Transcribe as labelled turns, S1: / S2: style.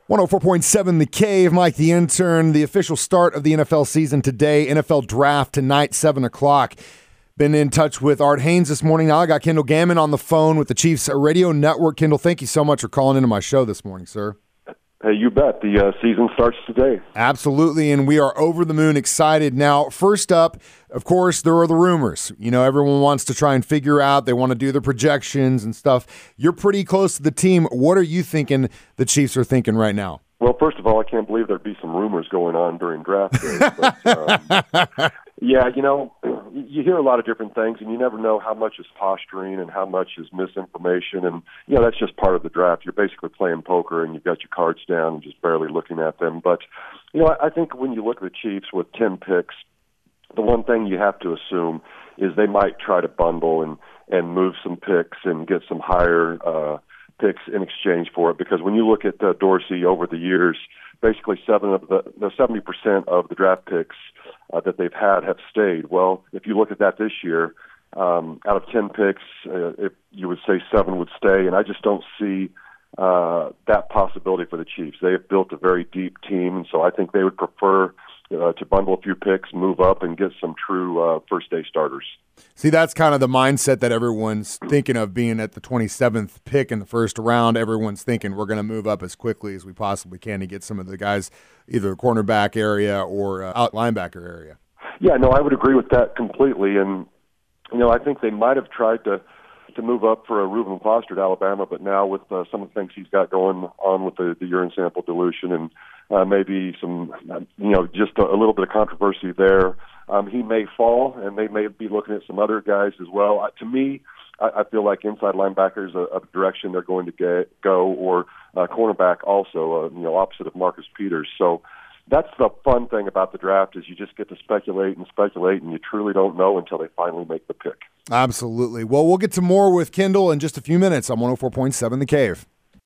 S1: 104.7 The Cave, Mike the Intern. The official start of the NFL season today. NFL Draft tonight, 7 o'clock. Been in touch with Art Haynes this morning. Now I got Kendall Gammon on the phone with the Chiefs Radio Network. Kendall, thank you so much for calling into my show this morning, sir.
S2: Hey, you bet. The season starts today.
S1: Absolutely, and we are over the moon excited. Now, first up, of course, there are the rumors. You know, everyone wants to try and figure out. They want to do their projections and stuff. You're pretty close to the team. What are you thinking the Chiefs are thinking right now?
S2: Well, first of all, I can't believe there'd be some rumors going on during draft day. But, yeah, you know, you hear a lot of different things, and you never know how much is posturing and how much is misinformation. And, you know, that's just part of the draft. You're basically playing poker, and you've got your cards down and just barely looking at them. But, you know, I think when you look at the Chiefs with 10 picks, the one thing you have to assume is they might try to bundle and move some picks and get some higher picks in exchange for it. Because when you look at Dorsey over the years, basically 70% of the draft picks that they've had have stayed. Well, if you look at that this year, out of 10 picks, if you would say 7 would stay, and I just don't see that possibility for the Chiefs. They have built a very deep team, and so I think they would prefer to bundle a few picks, move up, and get some true first-day starters.
S1: See, that's kind of the mindset that everyone's thinking of being at the 27th pick in the first round. Everyone's thinking we're going to move up as quickly as we possibly can to get some of the guys, either cornerback area or out linebacker area.
S2: Yeah, no, I would agree with that completely. And, you know, I think they might have tried to move up for a Reuben Foster at Alabama, but now with some of the things he's got going on with the urine sample dilution and maybe some, you know, just a little bit of controversy there, he may fall, and they may be looking at some other guys as well. To me, I feel like inside linebackers a direction they're going to go, or cornerback also, you know, opposite of Marcus Peters. So that's the fun thing about the draft is you just get to speculate, and you truly don't know until they finally make the pick.
S1: Absolutely. Well, we'll get to more with Kendall in just a few minutes on 104.7 The Cave.